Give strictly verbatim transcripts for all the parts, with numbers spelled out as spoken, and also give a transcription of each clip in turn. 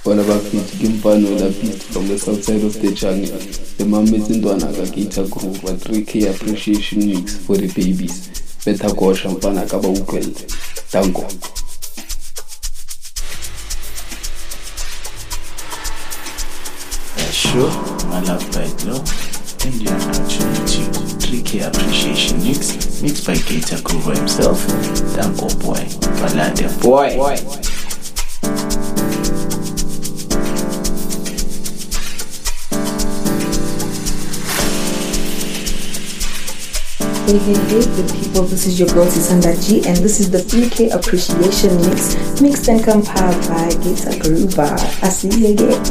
bona bafithi Kimpano la beast from the south side of the jungle. The Mametsi Ntwana ka Gator Groove wa three K appreciation mix for the babies. Better go champagne ka ba ukwele. Danko. Sure, my love by Glow, and you are now tuning to three K Appreciation Mix, mixed by Gator Groove himself, Danko Boy, Balade Boy. boy. Hey, hey, hey, good people, this is your girl Tisanda G, and this is the three K Appreciation Mix, mixed and compiled by Gator Groove. I see you again.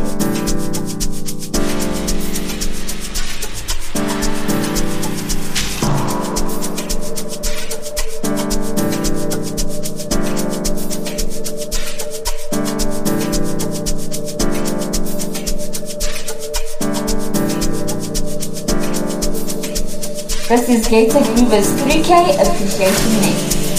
This is Gator Groove's three K Appreciation Mix.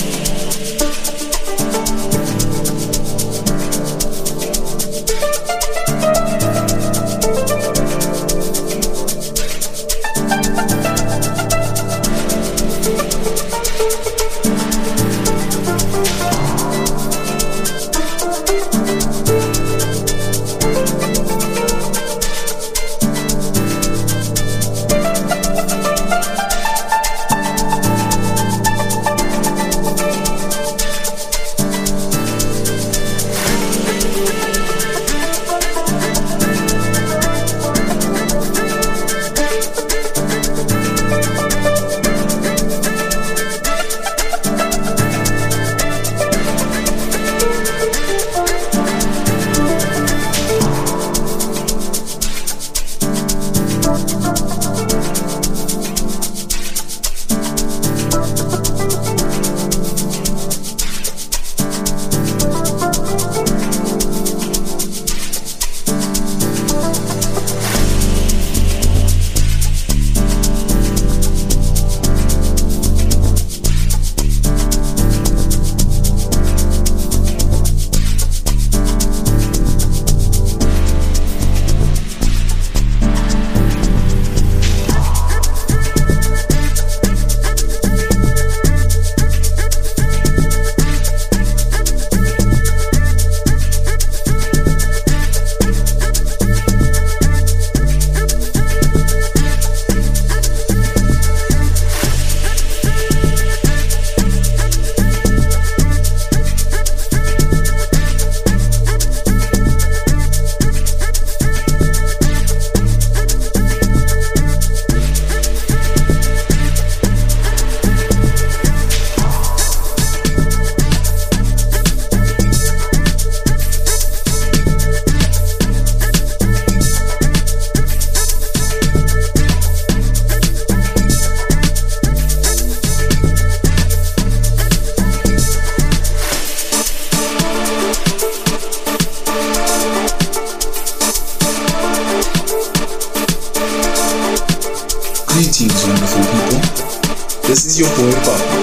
Greetings, wonderful people. This is your boy Papa,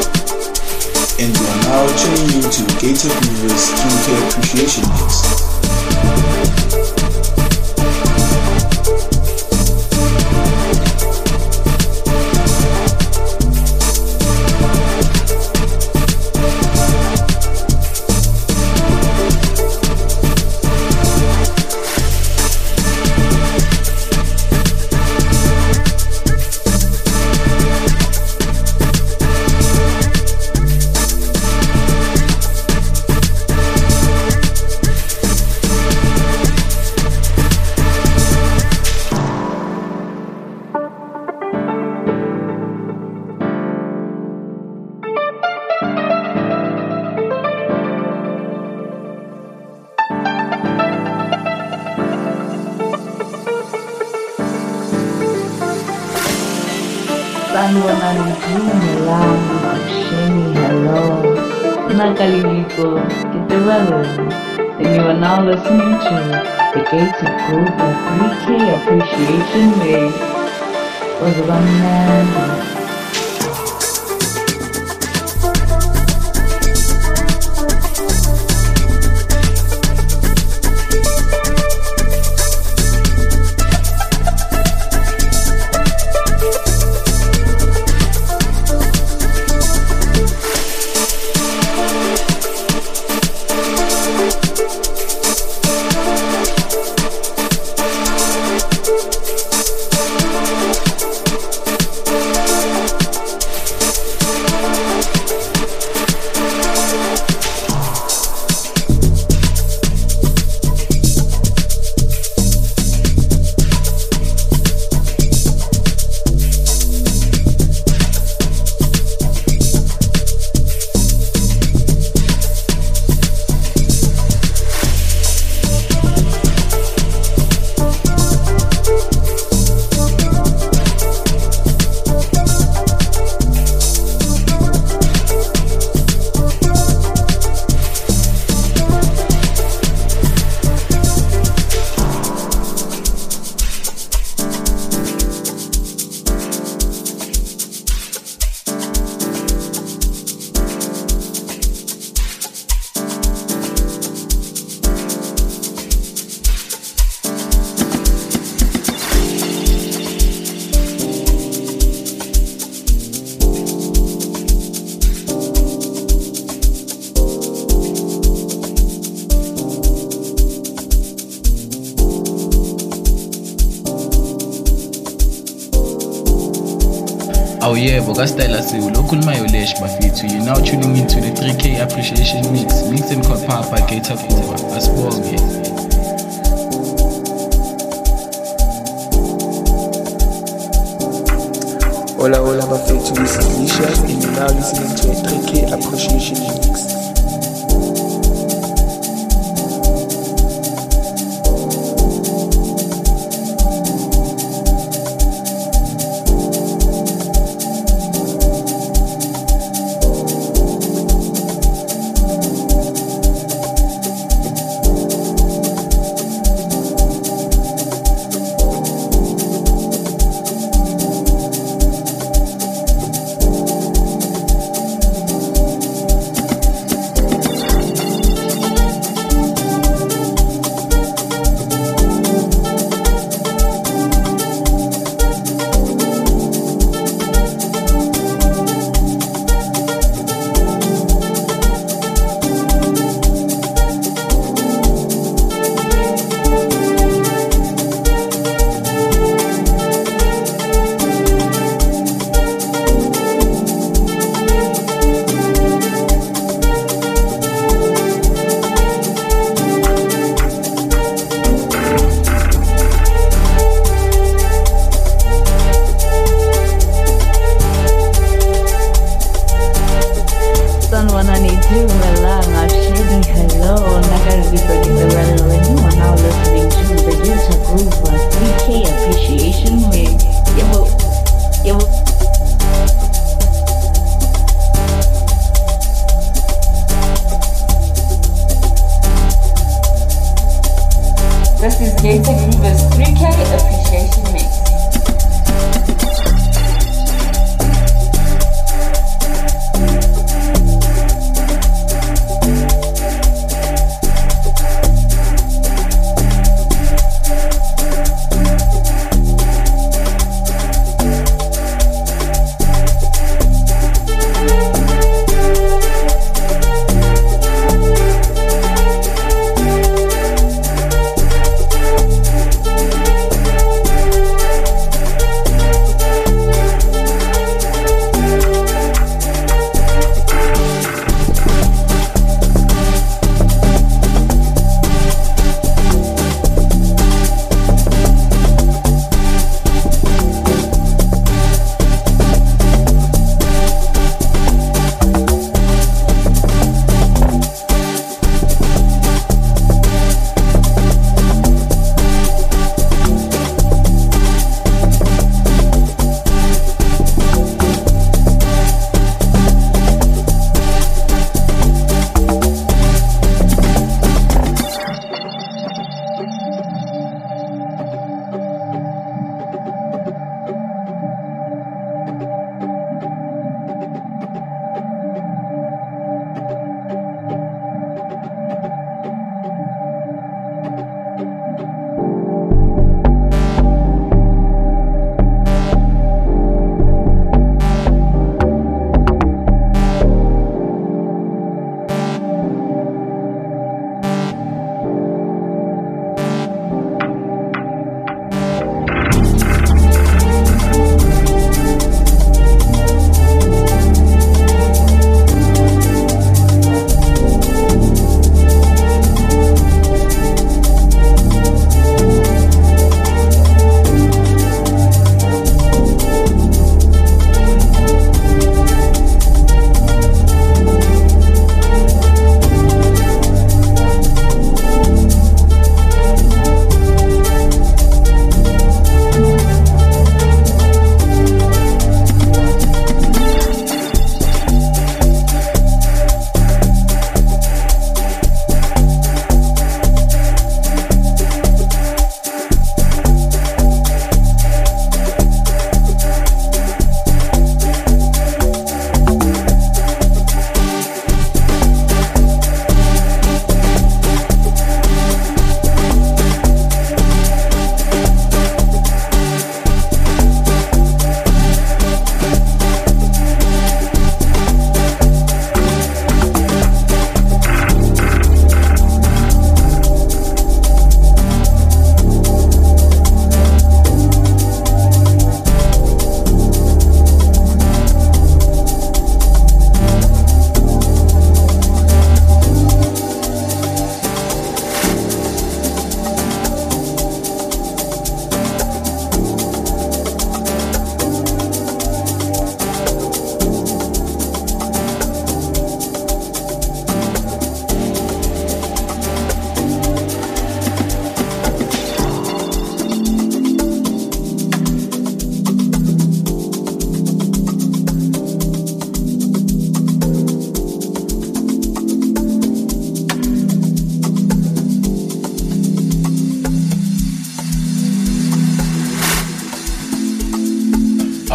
and you are now tuning in to Gator Groove's three K Appreciation Mix. Sanibonani Jini langu Sheni, hello. Nakalilipo, Kitewaleni. And you are now listening to the Gator Groove of three K Appreciation Mix. Was it a man? Awuyebo kaStyle Asiwe lokhulumayo Lesh bafethu. You now tuning into the three K Appreciation Mix, mixed and compiled by Gator Kuba. Asibonge. Hola, hola, bafethu, this is Licious, and you're now listening to a three K Appreciation Mix. This is Gator Groover's three K Appreciation Mix.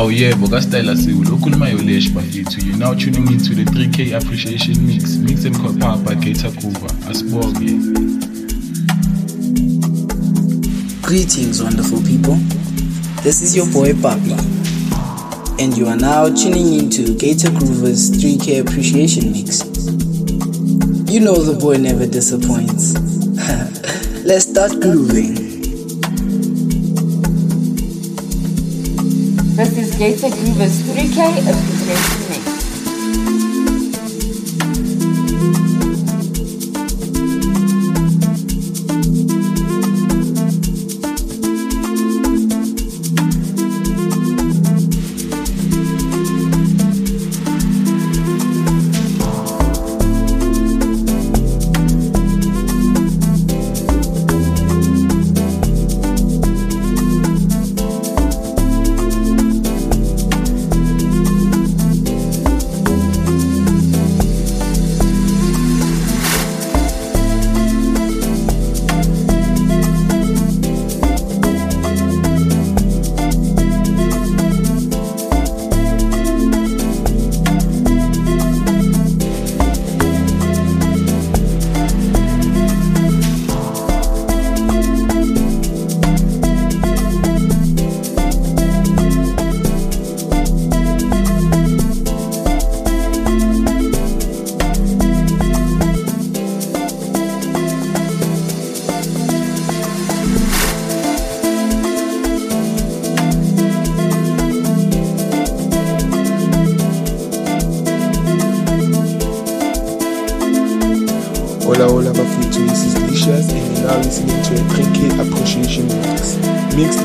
Awuyebo kaStyle Asiwe ukhulumayo lesh bafethu. You now tuning into the three K Appreciation Mix. Mix and compiled by Gator Groover. Asibonge. Greetings, wonderful people. This is your boy Papi, and you are now tuning into Gator Groover's three K Appreciation Mix. You know the boy never disappoints. Let's start grooving. This is Gator Groover's three K Appreciation Mix. Hola, hola, bafethu, this is Licious, and you're now listening to a three K Appreciation Mix. Mixed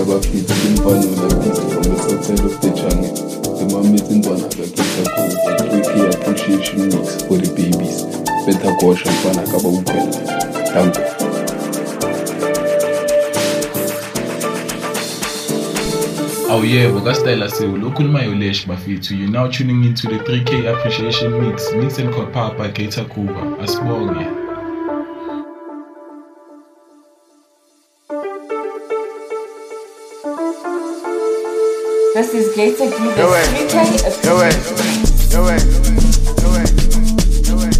abafiti kumfana olapisi from the south side of the jungle. The Mametsi Ntwana Gita Groove, three K appreciation mix for the babies. Better caution mfana kaba ukwela. Danko. Oh yeah, Bogastella Sewu, local Mayolesh Bafito. You're now tuning into the three K appreciation mix, mixed and compiled by Gator Groove. Asborge. This is Gator Groove. Yo way, yo way, yo way, yo way, yo way.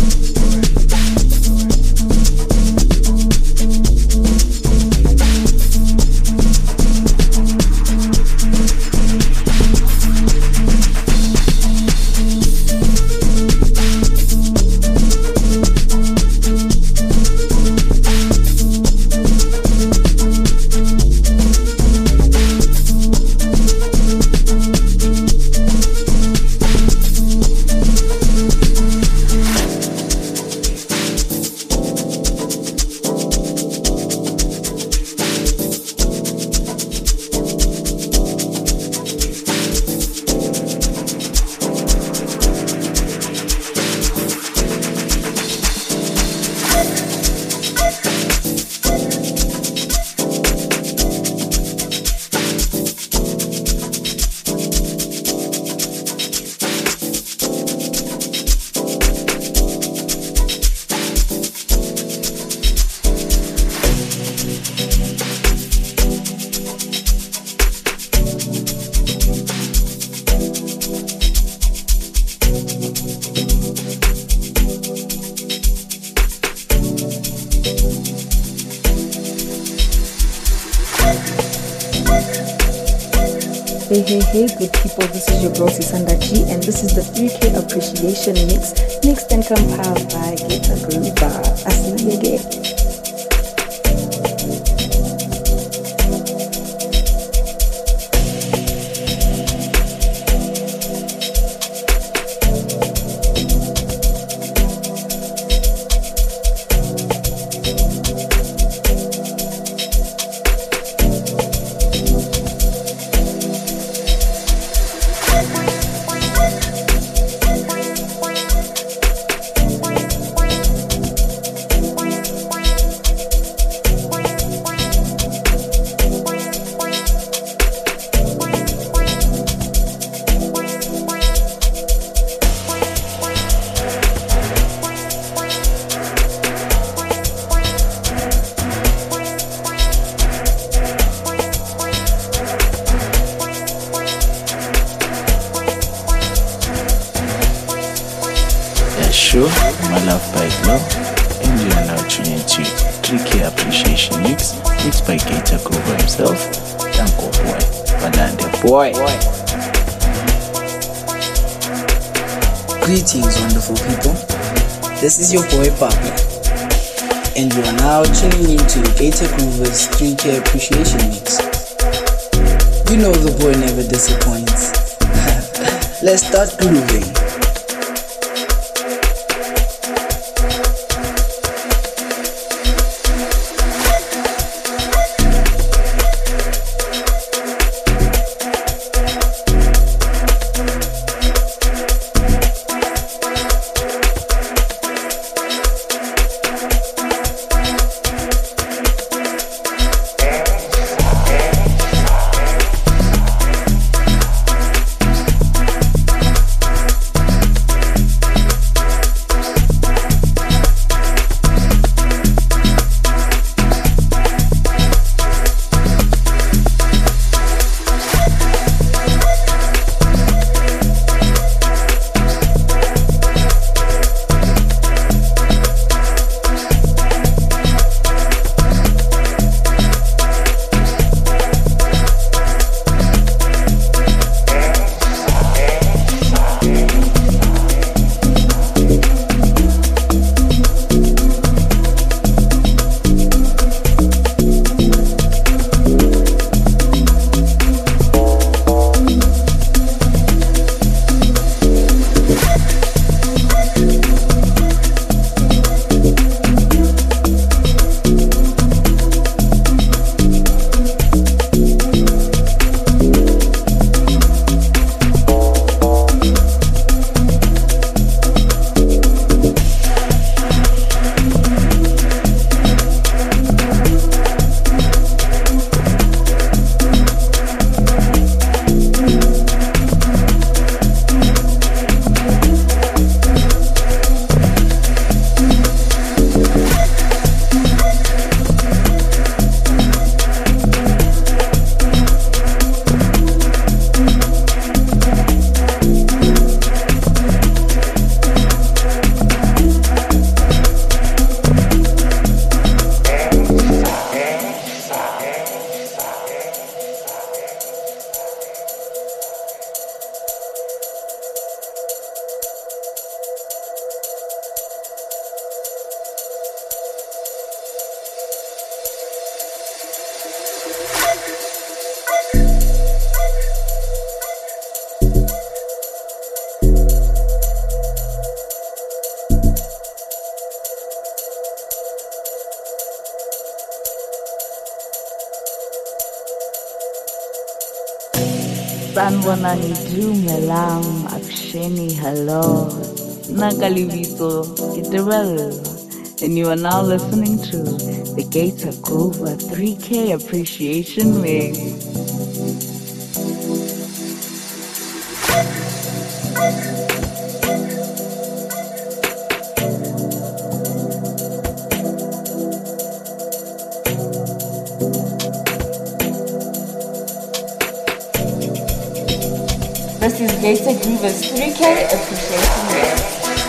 Hey, hey, hey, good people, this is your girl Sisanda G, and this is the three K appreciation mix, mixed and compiled by Gator Groove. I see you again. Show, my love by Glow, and you are now tuning into three K appreciation mix, mixed by Gator Groove himself, Danko Boy, Balande Boy. Greetings, wonderful people. This is your boy Papi, and you are now tuning into Gator Groove's three K appreciation mix. You know the boy never disappoints. Let's start grooving. Sanibonani dumelang aksheni hello Nakalivito Kitebel. And you are now listening to the Gator Groover three K Appreciation Mix. This is Gator Groover's three K Appreciation Mix.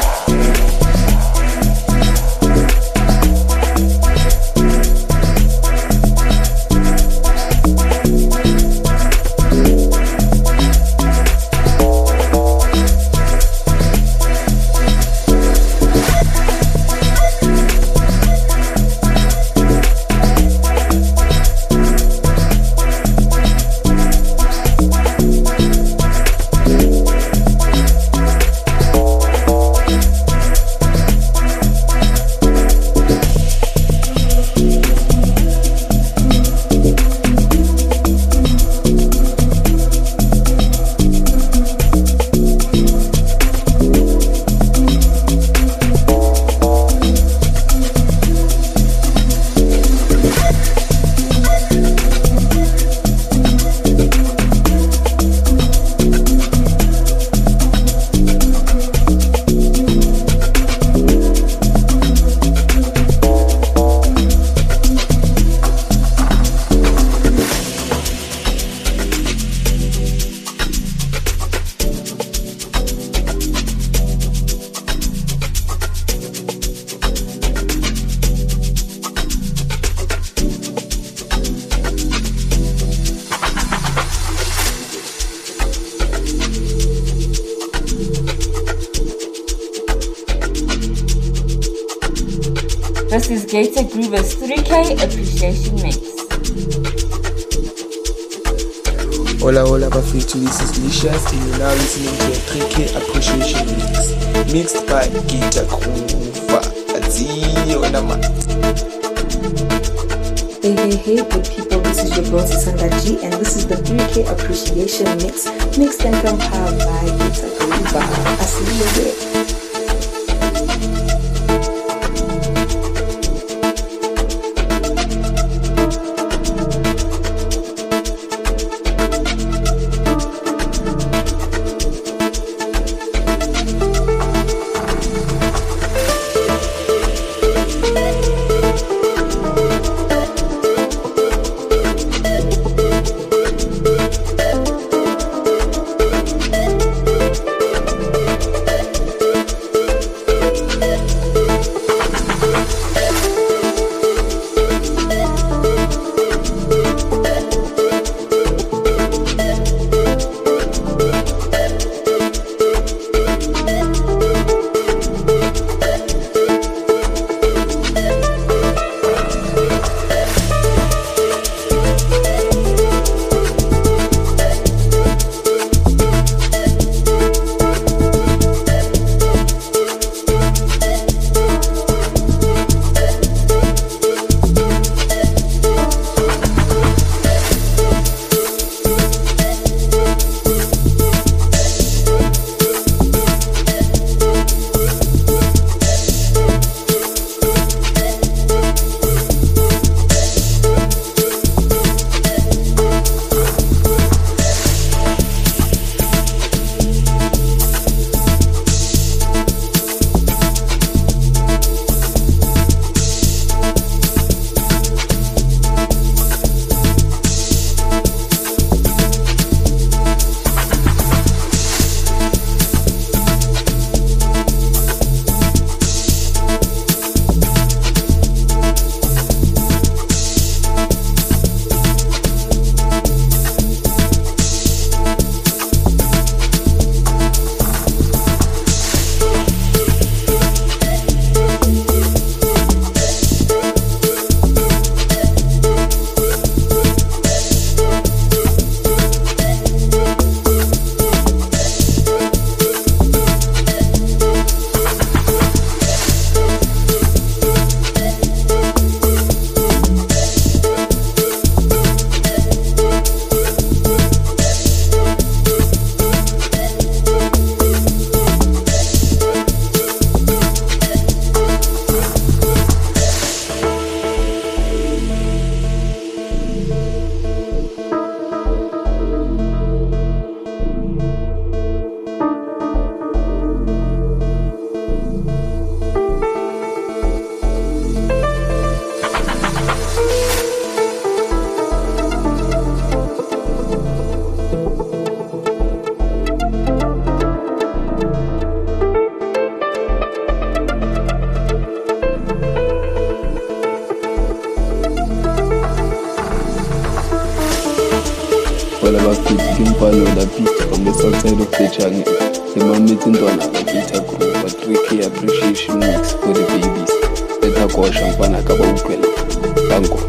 This is Gator Groover's three K Appreciation Mix. Hola, hola, Bafetu. This is Licious, and you're now listening to a three K Appreciation Mix, mixed by Gator Groover. Aziyo nama. Hey, hey, hey, good people. This is your girl Sisanda G, and this is the three K Appreciation Mix, mixed and compiled by Gator Groover. I see you there. from the south side of the jungle. The Mamet Ndwana Gator Group, a three K appreciation mix for the babies. Better go champagne kaba ukwela. Thank you.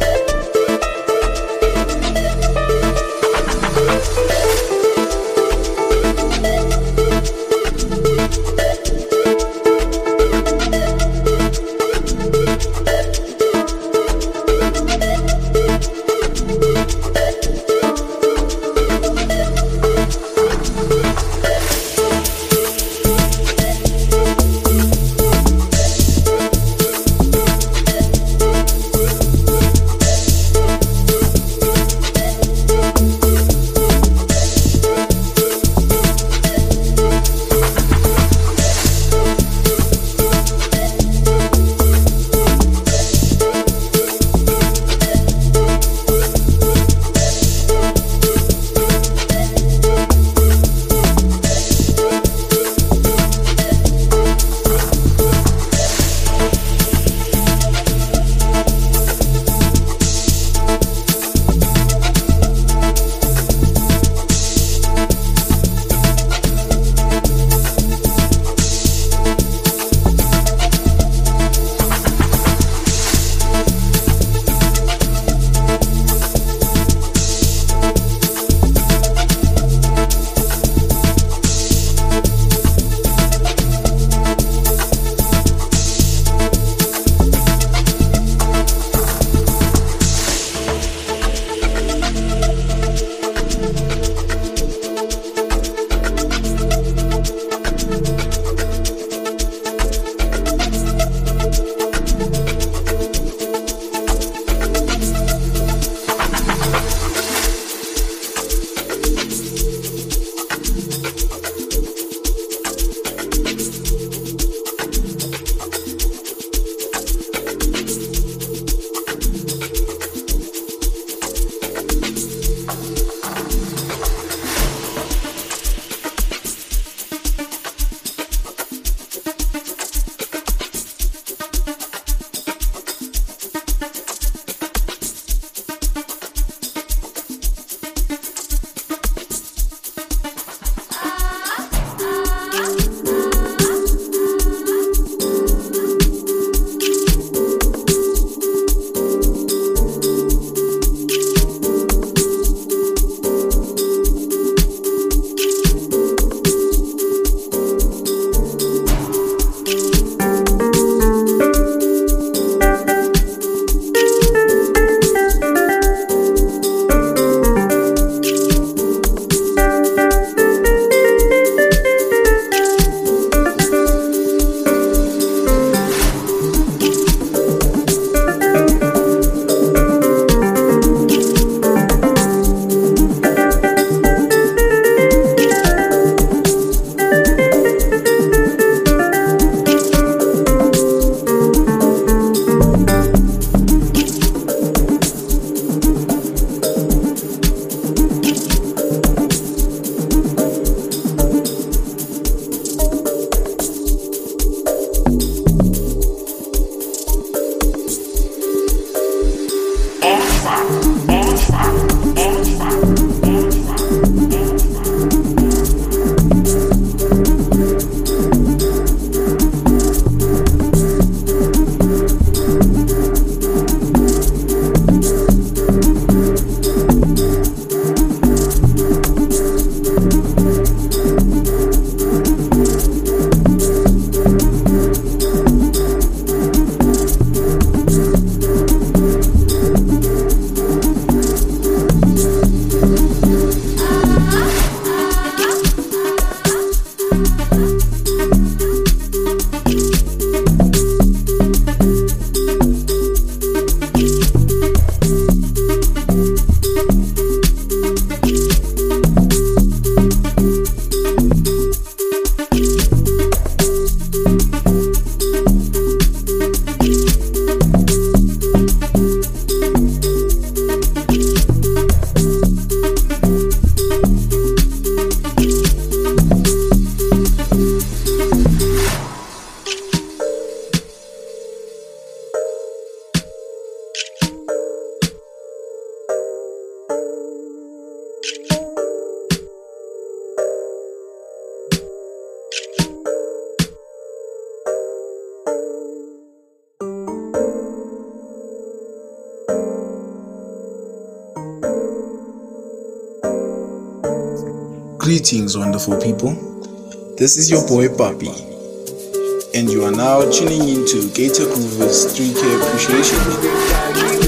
Greetings, wonderful people. This is your boy Papi, and you are now tuning into Gator Groover's three K Appreciation Week.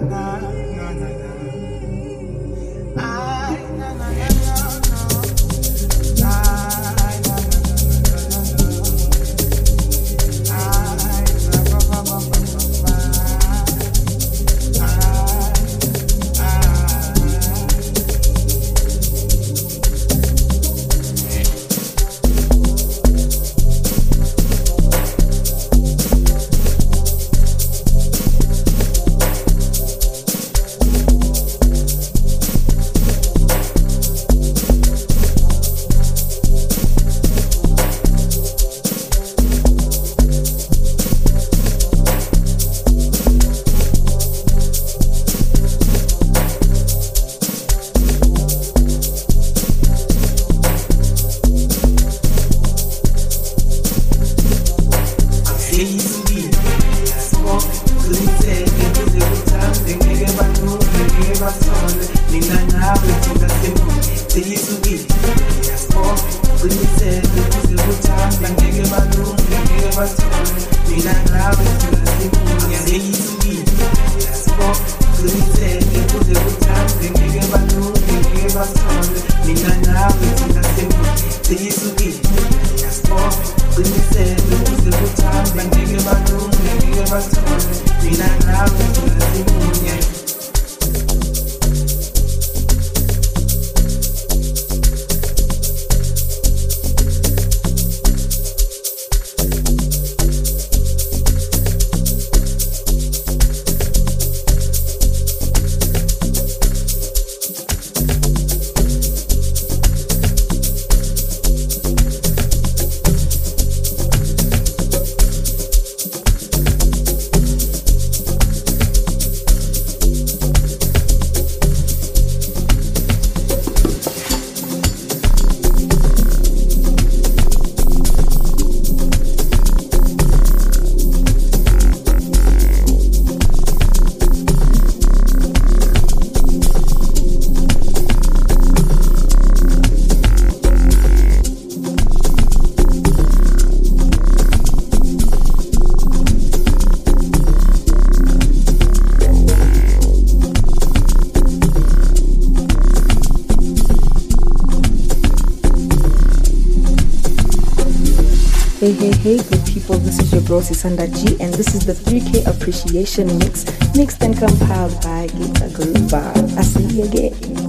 Hey, hey, hey, good people, this is your girl Sisanda G, and this is the three K Appreciation Mix, mixed and compiled by Gator Groover. I see you again.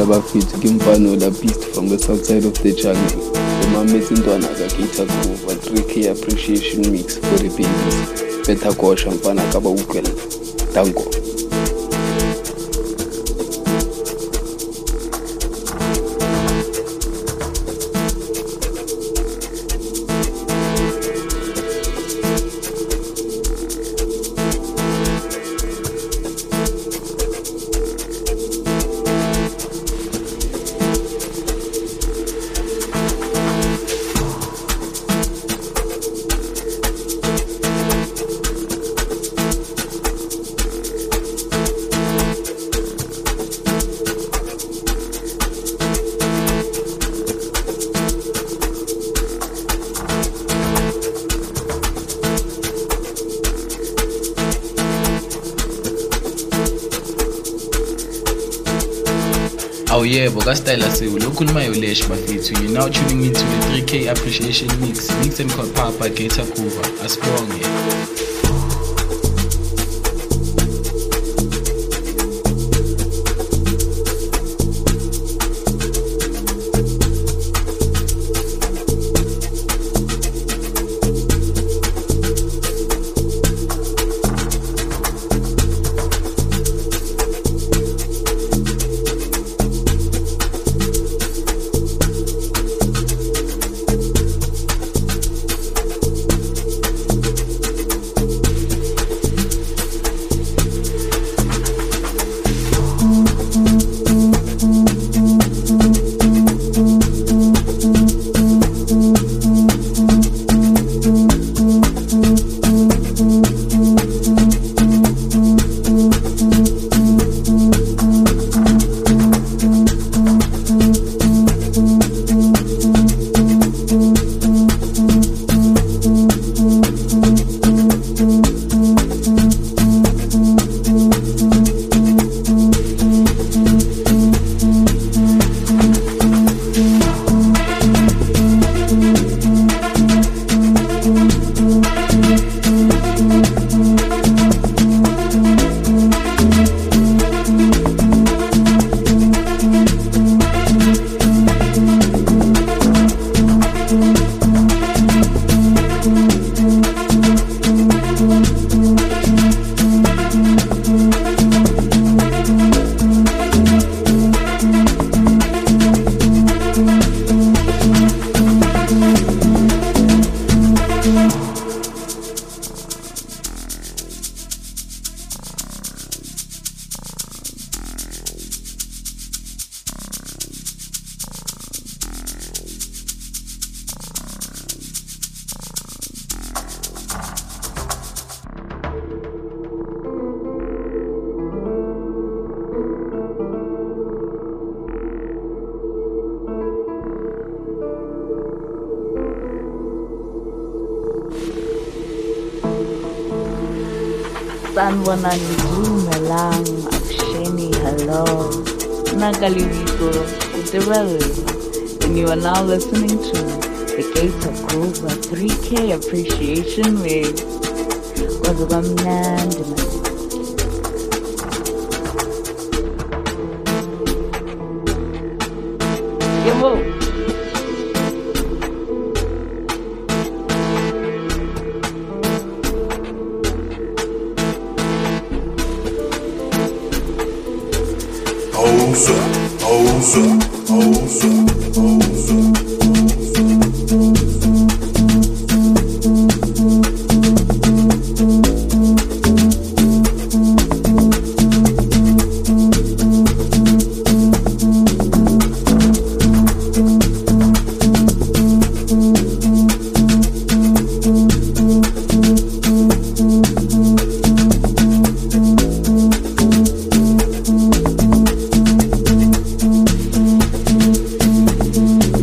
hola bafethu ke Mfano la Beast from the south side of the jungle. Emametse ntwana ka Gator Groove a three K appreciation mix for the babies. Better kosha mfana ka ba ukwela. Danko. Oh yeah, Bogastyle Sewu, lokhuluma yolesh bafethu. You're now tuning into the three K appreciation mix, mixed and compiled by Gator Groove. Asibonge. Sanibonani dumelang akusheni hello nakalibiko uTebeleng, and you are now listening to the Gator Groove three K appreciation mix. Kwazuka mnandi man. Yebo. How's up, how's up, how's up, how's up. Mm-hmm.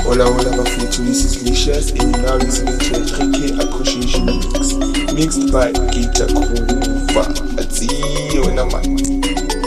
Hola hola bafethu, this is Licious and you're now listening to a three K Appreciation Mix, mixed by Gator Groova. Adziyo wena man.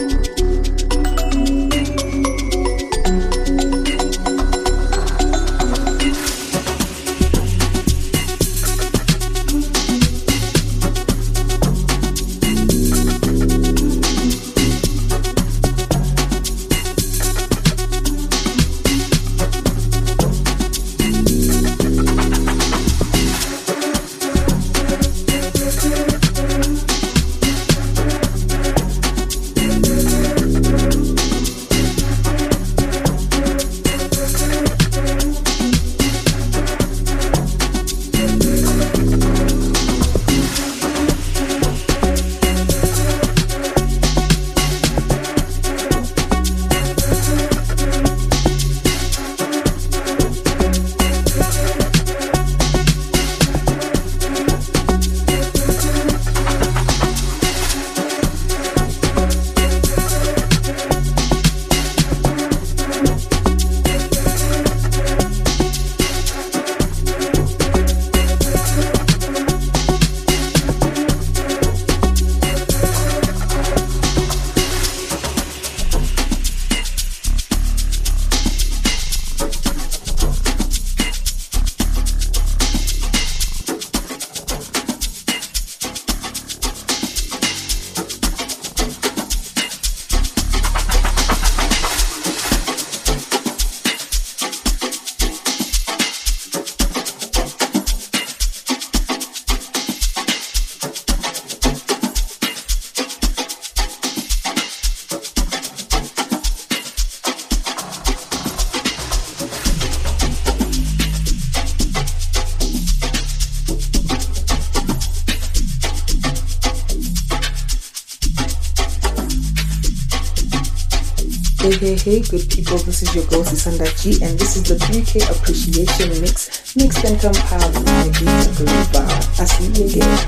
Hey, hey, hey, good people, this is your girl Sisanda G, and this is the three K Appreciation Mix, mixed and compiled by Gator Groova. I see you again.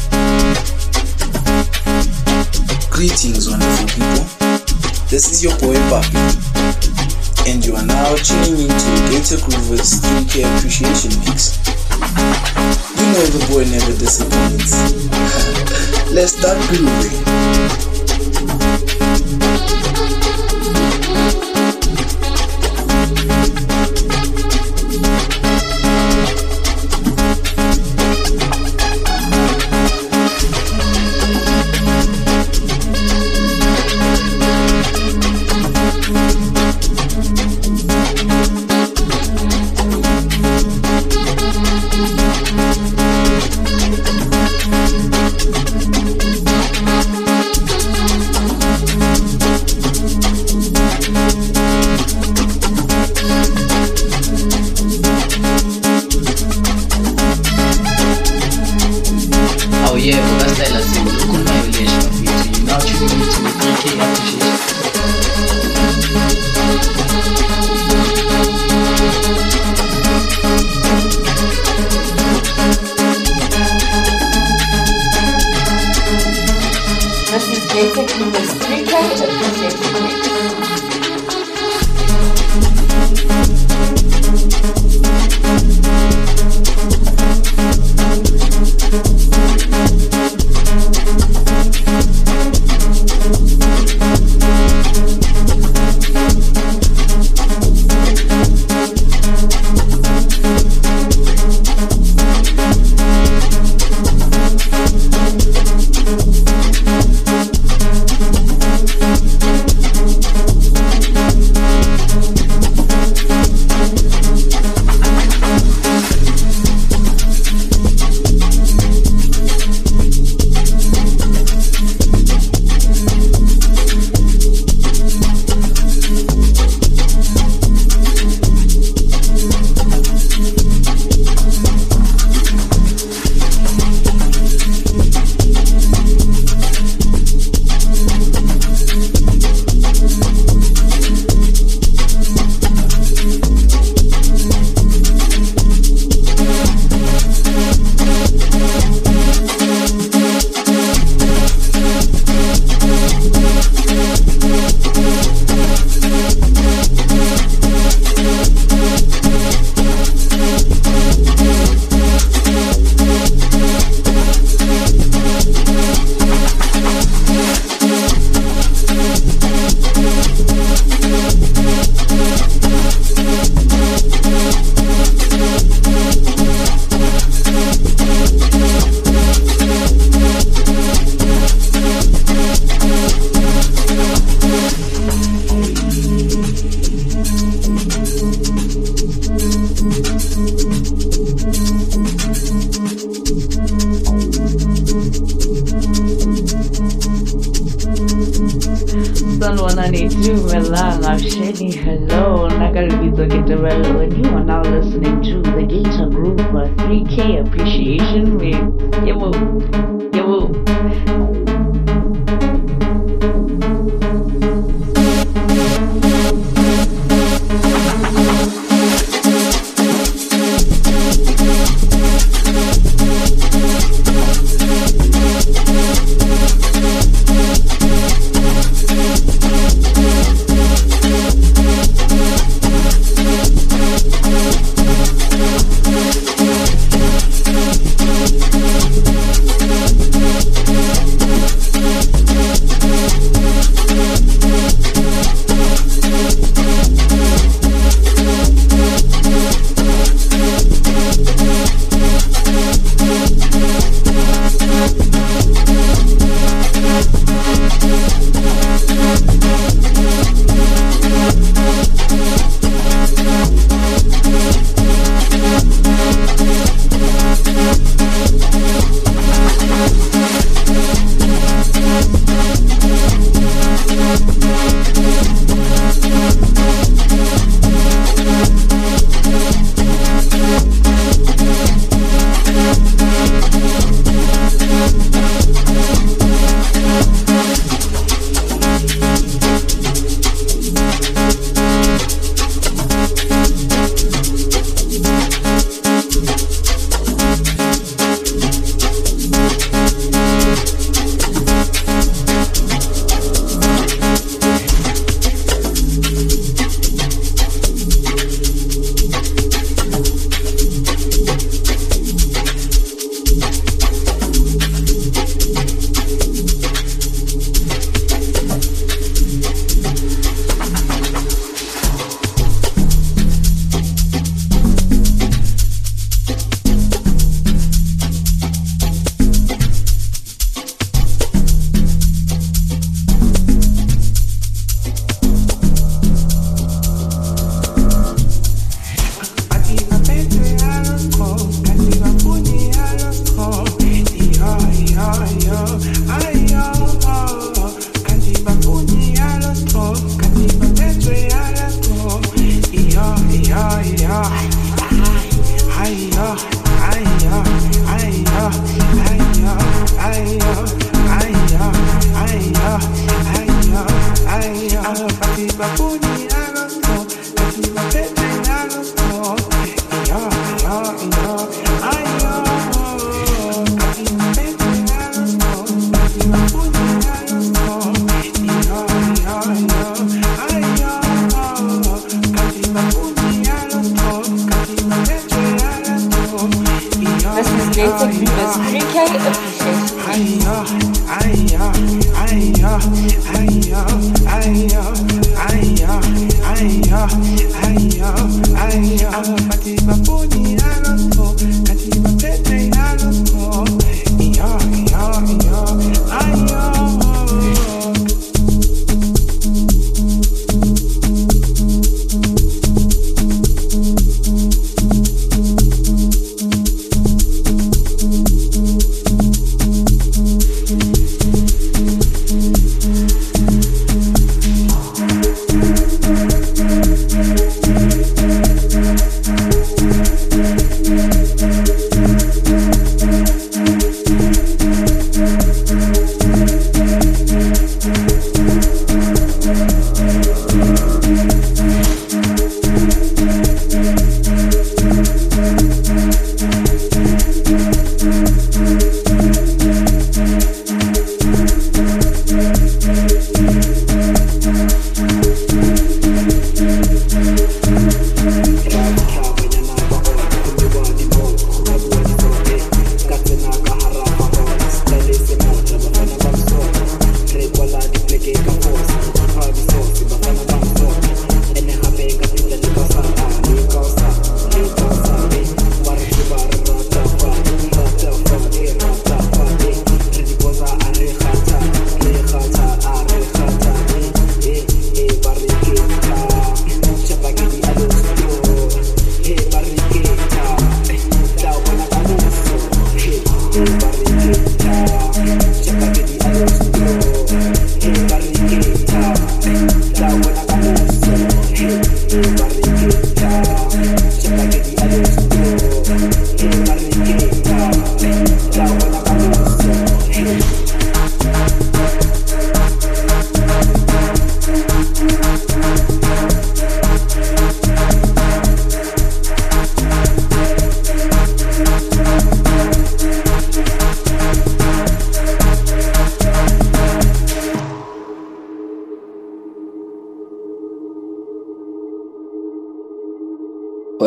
Greetings, wonderful people. This is your boy Papi, and you are now tuning into Gator Groova's three K Appreciation Mix. You know the boy never disappoints. Let's start grooving. are now listening to the Gator Groover three K Appreciation Mix. Yabo, yabo.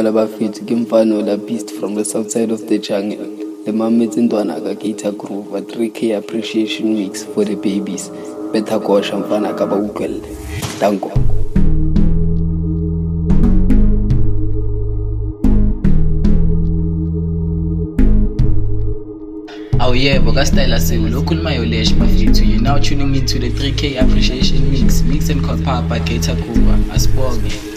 Hola bafethu ke Mfano la beast from the south side of the jungle. The mametse ntwana ka Gator Groove, a three K appreciation mix for the babies. Better kosha mfana ka ba ukwelle. Danko. Oh yeah, Bogastyle Asewu, local Mayolesh Mafito. You're now tuning into the three K appreciation mix, mix and compiled by Gator Groove. Asborg.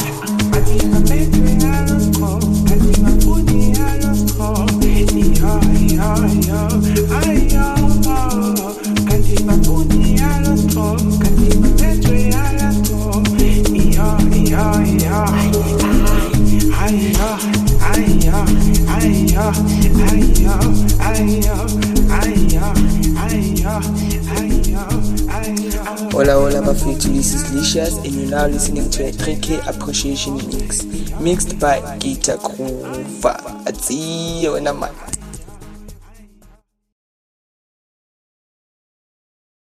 Hola hola bafethu, this is Licious and you're now listening to a three K appreciation mix mixed by Gator Groove. Adziyo na man.